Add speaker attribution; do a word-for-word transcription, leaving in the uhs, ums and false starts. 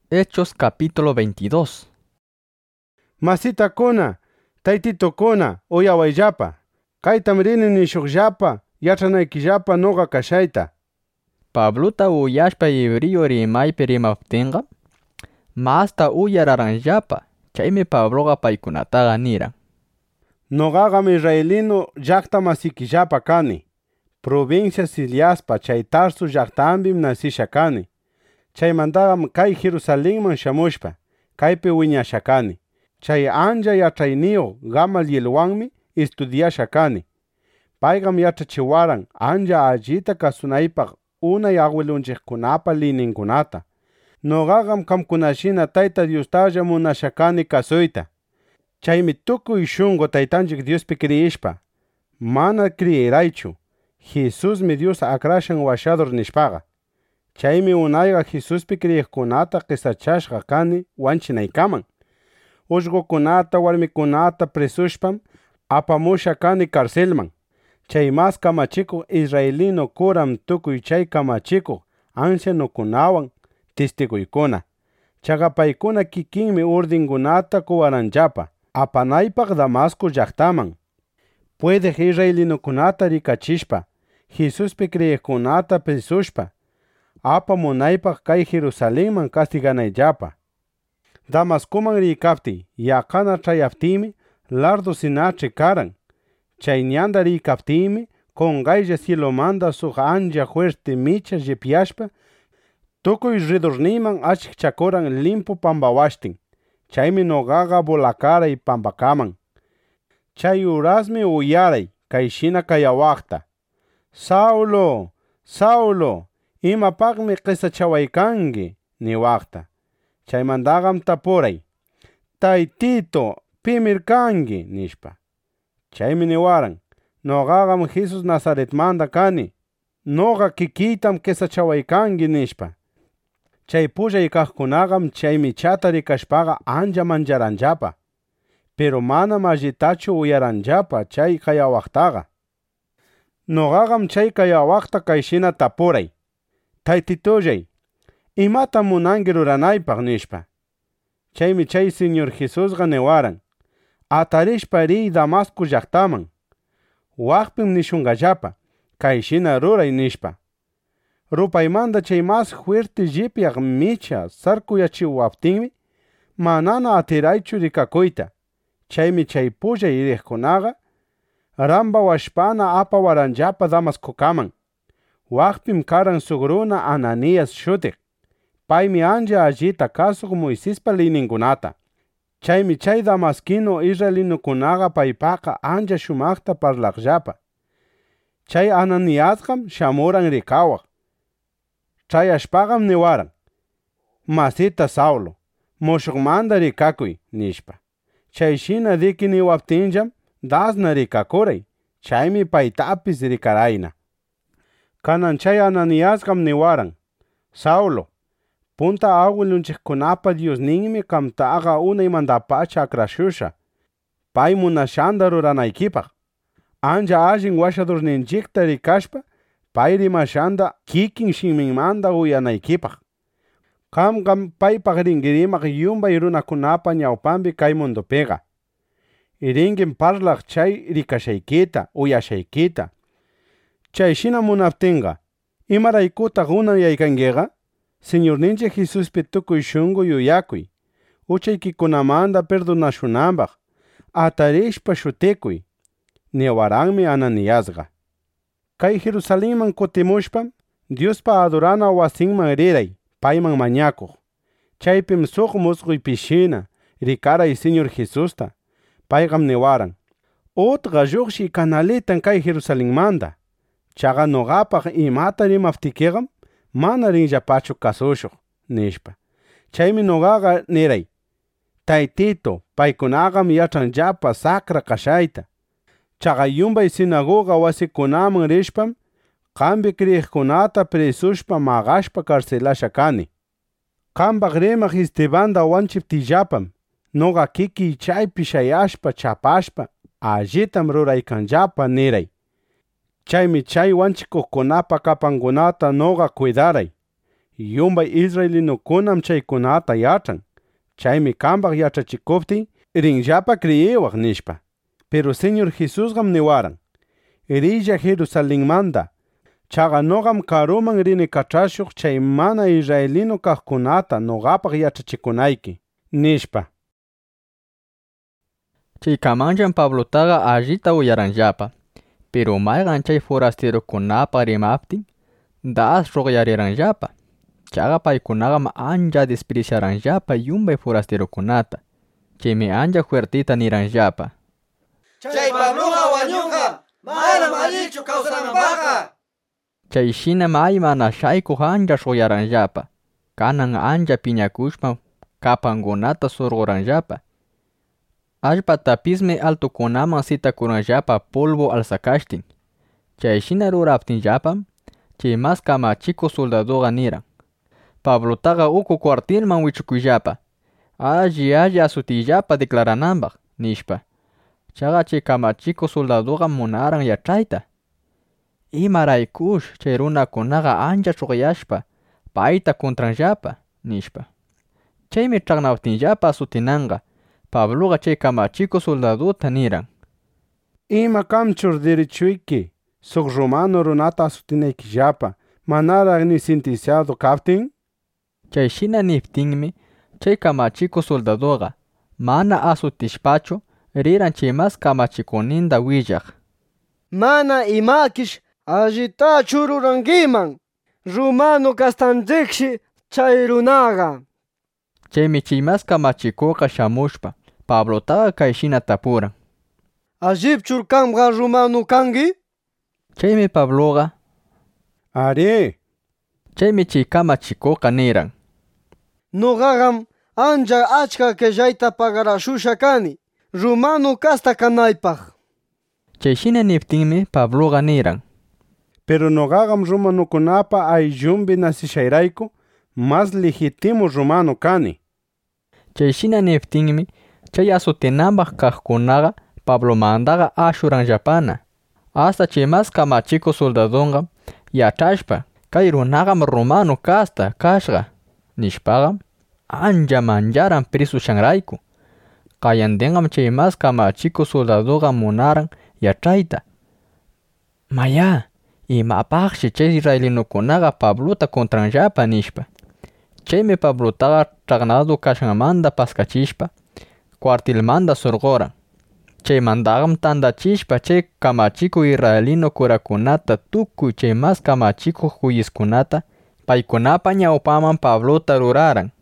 Speaker 1: Hechos capítulo veintidós.
Speaker 2: Masitakuna, taytitokuna, uyawayllapa. Kaytam rini nishuqllapa, yachanaykillapa noqa kashayta.
Speaker 1: Pabluta uyashpa Ibrio rimaypi rimaptinqa, masta uyararanllapa. Chaymi Pabloqa paykunataqa niran:
Speaker 2: Noqaqam Israelino llaqta masikillapa kani. Provincia Siliaspa chay Tarso llaqtanpim nasisha kani. Chaymantaqam kay Jerusalenman shamushpa, kaypi wiñasha kani. Chay ancha yachayniyo Gamalielwanmi estudiasha kani. Paygam yachachiwaran ancha allita kasunaypaq unay abuelunchikkunapa lininkunata. Noqaqam qamkunashina Tayta Diostalla munasha kani kasuyta. Chaymi tukuy shunqu Taytanchik Diospi kriyishpa, mana kriyiraychu, Jesusmi Dios akrashan washador nishpaqa. Chaymi unayqa Jesuspi kriyiqkunata qisachashqa kani wanchinaykaman. Ullqukunata, warmikunata presushpam apamusha kani karcelman. Chay mas kamachikuq Israelino kuram tukuy chay kamachikuq ancianukunawan testiguykuna. Chaqa paykuna kikinmi urdinkunata quwaranllapa apanaypaq Damasco llaqtaman. Puedeq Israelinokunata rikachishpa, Jesuspi kriyiqkunata presushpa, apamunaypaq kay Jerusalenman castiganayllapa. Damascoman rikaptiy, yaqana chayaptiymi lardo sinachi karan. Chay ñanda rikaptiymi qunqaylla cielomanta suq ancha fuerte micha llipyashpa, tukuy redorniyman achikchakuran limpu pampawashtin. Chaymi noqaqa volakaray pampakaman. Chay urasmi uyaray kayshina kayawaqta: Saulo, Saulo, imapaqmi qisachawaykanki niwaqta. Chaymantaqam tapuray: Taytito, pimir kanki nishpa. Chaymi niwaran: Noqaqam Jesus Nazaretmanta kani. Noqa kikiytam qisachawaykanki nishpa. Chay pullay kaqkunaqam chay michata rikashpaqa ancha mancharanllapa. Pero manam allitachu uyaranllapa chay kayawaqtaqa. Noqaqam chay kayawaqta kayshina tapuray: Taytitullay, imata munanki ruranaypaq nishpa. Chaymi chay Señor Jesusqa niwaran: Atarishpa riy Damasco llaqtaman. Waqpim nishunqallapa, kayshina ruray nishpa. Rupaymanta chay mas fuerte llipyaq micha sarkuyachiwaptinmi, manana atiraychu rikakuyta. Chaymi chay pullay riqkunaqa ramba washpana apawaranllapa Damascokaman. Waqpim karan suq runa Ananias shutiq. Paymi ancha allita kasuq Moisespa leyninkunata. Chaymi chay Damasquino Israelinokunaqa paypaqa ancha shumaqta parlaqllapa. Chay Ananiasqam shamuran rikawaq. Chayashpaqam niwaran: Masita Saulo, mushuqmanta rikakuy nishpa. Chayshina diki niwaptinllam dasna rikakuray. Chaymi paytapis rikarayna. Kanan chay Ananiasqam niwaran: Saulo, punta abuelunchikkunapa Diosninmi qamtaqa unaymantapacha akrashusha, pay munashanta ruranaykipaq. Ancha allin washadurninchikta rikashpa, pay rimashanta kikin shiminmanta uyanaykipaq. Qamqam paypaq rinki rimaq yumbay runakunapa ñawpanpi kay mundupiqa. Rinkim parlaq chay rikashaykita, uyashaykita. Chayshina munaptinqa, imaraykutaq unayaykankiqa? Señorninchik Jesuspi tukuy shunqu yuyakuy. Uchaykikunamanta perdonashunanpaq atarishpa shutikuy, niwaranmi Ananiasqa. Kay Jerusalenman kutimushpam, Diospa adorana wasinman riray, payman mañakuq. Chaypim suq musquypishina rikaray Señor Jesusta. Paygam niwaran: Utqa lluqshiy kanalitan kay Jerusalenmanta. Chaqa noqapaq imata rimaptikiqam mana rinllapachu kasushuq nishpa. Chaymi noqaqa niray: Taytito, paykunaqam yachanllapa sacra kashayta. Chaqa yumbay sinagoga wasikunaman rishpam qampi kriyiqkunata presushpa maqashpa karcelasha kani. Qampaq rimaq Estebanta wanchiptiyllapam noqa kikiy chaypi shayashpa chapashpa allitam ruraykanllapa niray. Chaymi chay wanchikuqkunapa kapankunata noqa cuidaray. yumbay israelinukunam chaykunata yachan. Chaymi kambaq yachachikuptin rinllapa creyewaq nishpa. Pero Señor Jesusqam niwaran: Irilla Jerusalenmanta. Chaqa noqam karuman rini kach'ashuq chay mana israelino kaqkunata noqapaq yachachikunayki nishpa.
Speaker 1: Chaykamanllan Pablotaqa allita uyaranllapa, pero mayqan chay forasterokunapa rimaptin das roqyariranllapa. Chaqa paykunaqam ancha despreciaranllapa yumbay forasterokunata. Chaymi ancha fuertita niranllapa:
Speaker 3: Chay Pabloqa wañunqa manam allichu kawsananpaqqa.
Speaker 1: Chayshina may mana shaykuq ancha roqyaranllapa. Kanan ancha piñakushpa kapankunata surquranllapa. Allpatapismi altukunaman sitakuranllapa polvo alsakashtin. Chayshina ruraptinllapam chay mas kamachikuq soldaduqa niran: Pablotaqa uku cuartilman wichukuyllapa, alli alli asutiyllapa declarananpaq nishpa. Chaqa chay kamachikuq soldaduqa munaran yachayta: Imaraykush chay runakunaqa ancha chuqyashpa payta contranllapa nishpa. Chaymi ch'aqnaptinllapa asutinanqa, Pabloqa chay kamachikuq soldaduta niran:
Speaker 2: Ima kamchur derechuyki suq romano runata asutinaykillapa manaraq ni sentenciado kaptin?
Speaker 1: Chayshina niptinmi chay kamachikuq soldaduqa mana asutishpachu riran chay mas kamachikuqninta willaq:
Speaker 3: Mana imakish allitachu rurankiman, romano kastanchikshi chay runaqa.
Speaker 1: Chaymi chay mas kamachikuqqa shamushpa Pablotaqa kayshina tapuran:
Speaker 3: Allipchur kanqa romano kanki?
Speaker 1: Chaymi Pabloqa:
Speaker 2: Are.
Speaker 1: Chaymi chay kamachikuqqa niran:
Speaker 3: Nuqaqam ancha achka qillayta pagarashusha kani romano kasta kanaypaq.
Speaker 1: Chayshina niptinmi Pabloqa niran:
Speaker 2: Pero noqaqam romanukunapa ayllumbi nasishayrayku mas legítimo romano kani.
Speaker 1: Chayshina niptinmi chay asutinanpaq kaqkunaqa Pablomantaqa ashuranllapana. Hasta chay mas kamachikuq soldadunqa yachashpa kay runaqam romano kasta kashqa nishpaqa ancha mancharan prisushanrayku. Qayantinqam chay mas kamachikuq soldaduqa munaran yachayta: Maya, imapaqshi chay israelinukunaqa Pablota contranllapa nishpa. Chaymi Pablotaqa ch'aqnadu kashanmanta paskachishpa cuartilmanta surquran. Chaymantaqam tandachishpa chay kamachikuq israelino kurakunata tukuy chay mas kamachikuq juyiskunata paykunapa ñawpaman Pablota ruraran.